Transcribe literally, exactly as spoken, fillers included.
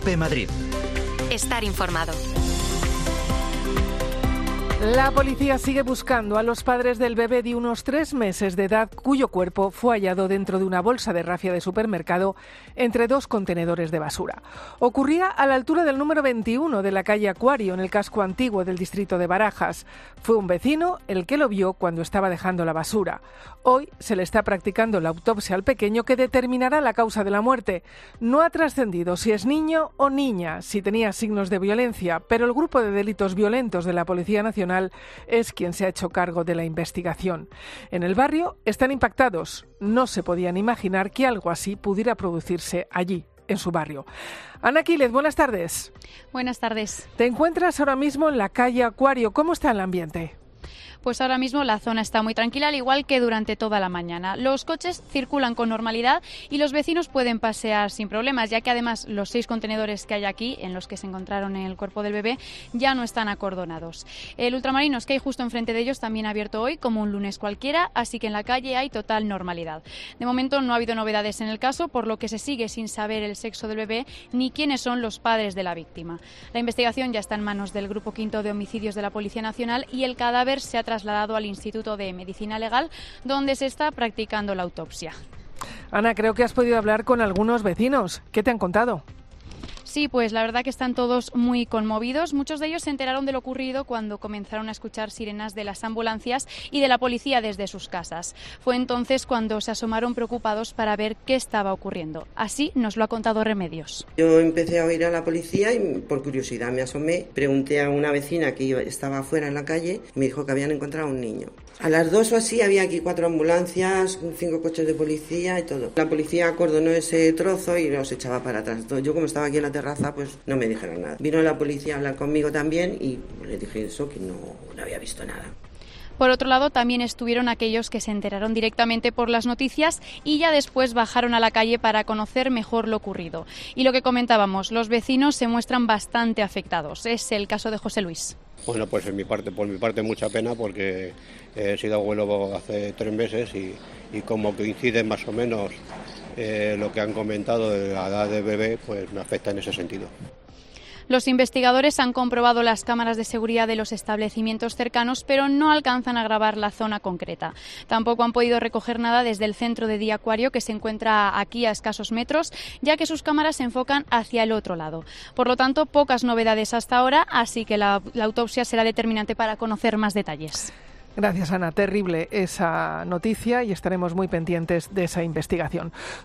COPE Madrid. Estar informado. La policía sigue buscando a los padres del bebé de unos tres meses de edad cuyo cuerpo fue hallado dentro de una bolsa de rafia de supermercado entre dos contenedores de basura. Ocurría a la altura del número veintiuno de la calle Acuario, en el casco antiguo del distrito de Barajas. Fue un vecino el que lo vio cuando estaba dejando la basura. Hoy se le está practicando la autopsia al pequeño que determinará la causa de la muerte. No ha trascendido si es niño o niña, si tenía signos de violencia, pero el grupo de delitos violentos de la Policía Nacional es quien se ha hecho cargo de la investigación. En el barrio están impactados. No se podían imaginar que algo así pudiera producirse allí, en su barrio. Ana Quílez, buenas tardes. Buenas tardes. Te encuentras ahora mismo en la calle Acuario. ¿Cómo está el ambiente? Pues ahora mismo la zona está muy tranquila, al igual que durante toda la mañana. Los coches circulan con normalidad y los vecinos pueden pasear sin problemas, ya que además los seis contenedores que hay aquí, en los que se encontraron el cuerpo del bebé, ya no están acordonados. El Ultramarinos que hay justo enfrente de ellos también ha abierto hoy, como un lunes cualquiera, así que en la calle hay total normalidad. De momento no ha habido novedades en el caso, por lo que se sigue sin saber el sexo del bebé ni quiénes son los padres de la víctima. La investigación ya está en manos del Grupo Quinto de Homicidios de la Policía Nacional y el cadáver se ha trasladado al Instituto de Medicina Legal, donde se está practicando la autopsia. Ana, creo que has podido hablar con algunos vecinos. ¿Qué te han contado? Sí, pues la verdad que están todos muy conmovidos. Muchos de ellos se enteraron de lo ocurrido cuando comenzaron a escuchar sirenas de las ambulancias y de la policía desde sus casas. Fue entonces cuando se asomaron preocupados para ver qué estaba ocurriendo. Así nos lo ha contado Remedios. Yo empecé a oír a la policía y por curiosidad me asomé. Pregunté a una vecina que estaba afuera en la calle y me dijo que habían encontrado a un niño. A las dos o así había aquí cuatro ambulancias, cinco coches de policía y todo. La policía acordonó ese trozo y los echaba para atrás. Yo como estaba aquí en la terraza, pues no me dijeron nada. Vino la policía a hablar conmigo también y le dije eso, que no, no había visto nada. Por otro lado, también estuvieron aquellos que se enteraron directamente por las noticias y ya después bajaron a la calle para conocer mejor lo ocurrido. Y lo que comentábamos, los vecinos se muestran bastante afectados. Es el caso de José Luis. Bueno, pues en mi parte, por mi parte mucha pena porque he sido abuelo hace tres meses y, y como coincide más o menos eh, lo que han comentado de la edad del bebé, pues me afecta en ese sentido. Los investigadores han comprobado las cámaras de seguridad de los establecimientos cercanos, pero no alcanzan a grabar la zona concreta. Tampoco han podido recoger nada desde el centro de día Acuario, que se encuentra aquí a escasos metros, ya que sus cámaras se enfocan hacia el otro lado. Por lo tanto, pocas novedades hasta ahora, así que la, la autopsia será determinante para conocer más detalles. Gracias, Ana. Terrible esa noticia y estaremos muy pendientes de esa investigación.